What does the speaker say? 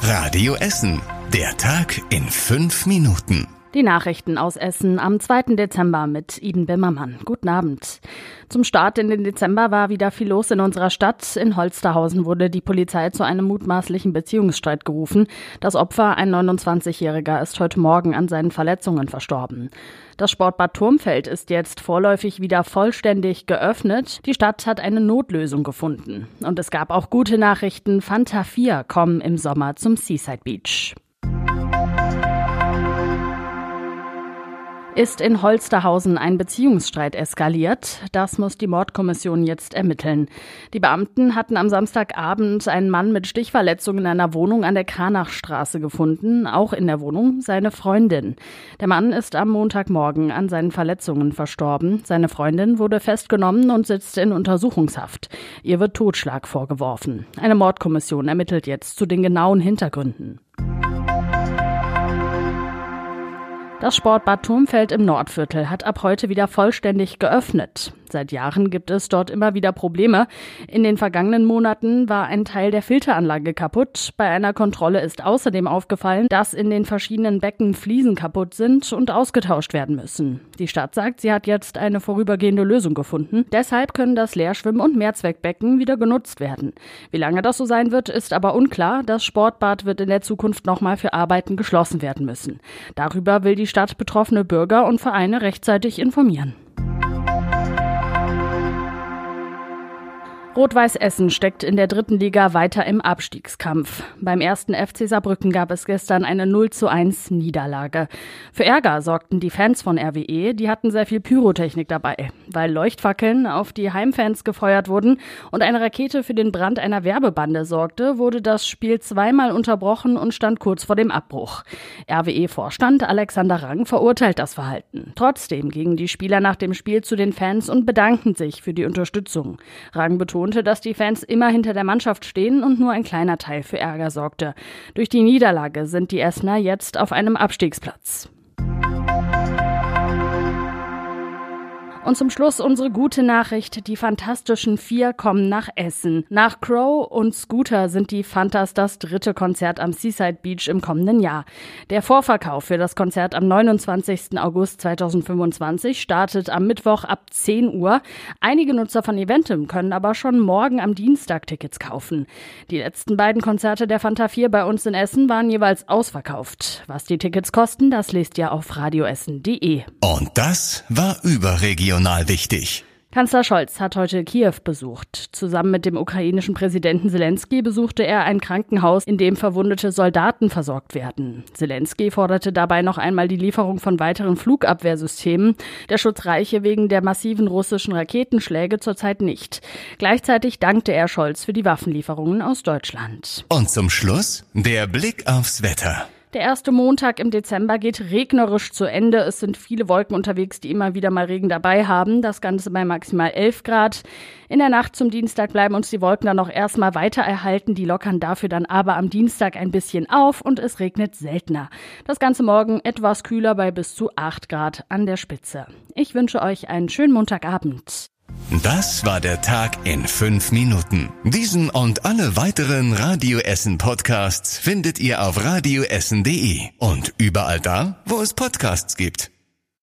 Radio Essen. Der Tag in 5 Minuten. Die Nachrichten aus Essen am 2. Dezember mit Iden Bimmermann. Guten Abend. Zum Start in den Dezember war wieder viel los in unserer Stadt. In Holsterhausen wurde die Polizei zu einem mutmaßlichen Beziehungsstreit gerufen. Das Opfer, ein 29-Jähriger, ist heute Morgen an seinen Verletzungen verstorben. Das Sportbad Turmfeld ist jetzt vorläufig wieder vollständig geöffnet. Die Stadt hat eine Notlösung gefunden. Und es gab auch gute Nachrichten. Fanta 4 kommen im Sommer zum Seaside Beach. Ist in Holsterhausen ein Beziehungsstreit eskaliert? Das muss die Mordkommission jetzt ermitteln. Die Beamten hatten am Samstagabend einen Mann mit Stichverletzungen in einer Wohnung an der Kranachstraße gefunden, auch in der Wohnung seine Freundin. Der Mann ist am Montagmorgen an seinen Verletzungen verstorben. Seine Freundin wurde festgenommen und sitzt in Untersuchungshaft. Ihr wird Totschlag vorgeworfen. Eine Mordkommission ermittelt jetzt zu den genauen Hintergründen. Das Sportbad Turmfeld im Nordviertel hat ab heute wieder vollständig geöffnet. Seit Jahren gibt es dort immer wieder Probleme. In den vergangenen Monaten war ein Teil der Filteranlage kaputt. Bei einer Kontrolle ist außerdem aufgefallen, dass in den verschiedenen Becken Fliesen kaputt sind und ausgetauscht werden müssen. Die Stadt sagt, sie hat jetzt eine vorübergehende Lösung gefunden. Deshalb können das Leerschwimm- und Mehrzweckbecken wieder genutzt werden. Wie lange das so sein wird, ist aber unklar. Das Sportbad wird in der Zukunft nochmal für Arbeiten geschlossen werden müssen. Darüber will die Stadt betroffene Bürger und Vereine rechtzeitig informieren. Rot-Weiß Essen steckt in der 3. Liga weiter im Abstiegskampf. Beim 1. FC Saarbrücken gab es gestern eine 0:1 Niederlage. Für Ärger sorgten die Fans von RWE, die hatten sehr viel Pyrotechnik dabei. Weil Leuchtfackeln auf die Heimfans gefeuert wurden und eine Rakete für den Brand einer Werbebande sorgte, wurde das Spiel zweimal unterbrochen und stand kurz vor dem Abbruch. RWE-Vorstand Alexander Rang verurteilt das Verhalten. Trotzdem gingen die Spieler nach dem Spiel zu den Fans und bedankten sich für die Unterstützung. Rang betonte, dass die Fans immer hinter der Mannschaft stehen und nur ein kleiner Teil für Ärger sorgte. Durch die Niederlage sind die Essener jetzt auf einem Abstiegsplatz. Und zum Schluss unsere gute Nachricht. Die Fantastischen 4 kommen nach Essen. Nach Crow und Scooter sind die Fantas das 3. Konzert am Seaside Beach im kommenden Jahr. Der Vorverkauf für das Konzert am 29. August 2025 startet am Mittwoch ab 10 Uhr. Einige Nutzer von Eventim können aber schon morgen am Dienstag Tickets kaufen. Die letzten beiden Konzerte der Fanta 4 bei uns in Essen waren jeweils ausverkauft. Was die Tickets kosten, das lest ihr auf radioessen.de. Und das war überregional wichtig. Kanzler Scholz hat heute Kiew besucht. Zusammen mit dem ukrainischen Präsidenten Zelensky besuchte er ein Krankenhaus, in dem verwundete Soldaten versorgt werden. Zelensky forderte dabei noch einmal die Lieferung von weiteren Flugabwehrsystemen. Der Schutz reiche wegen der massiven russischen Raketenschläge zurzeit nicht. Gleichzeitig dankte er Scholz für die Waffenlieferungen aus Deutschland. Und zum Schluss der Blick aufs Wetter. Der erste Montag im Dezember geht regnerisch zu Ende. Es sind viele Wolken unterwegs, die immer wieder mal Regen dabei haben. Das Ganze bei maximal 11 Grad. In der Nacht zum Dienstag bleiben uns die Wolken dann noch erstmal weiter erhalten. Die lockern dafür dann aber am Dienstag ein bisschen auf und es regnet seltener. Das Ganze morgen etwas kühler bei bis zu 8 Grad an der Spitze. Ich wünsche euch einen schönen Montagabend. Das war der Tag in 5 Minuten. Diesen und alle weiteren Radio Essen Podcasts findet ihr auf radioessen.de und überall da, wo es Podcasts gibt.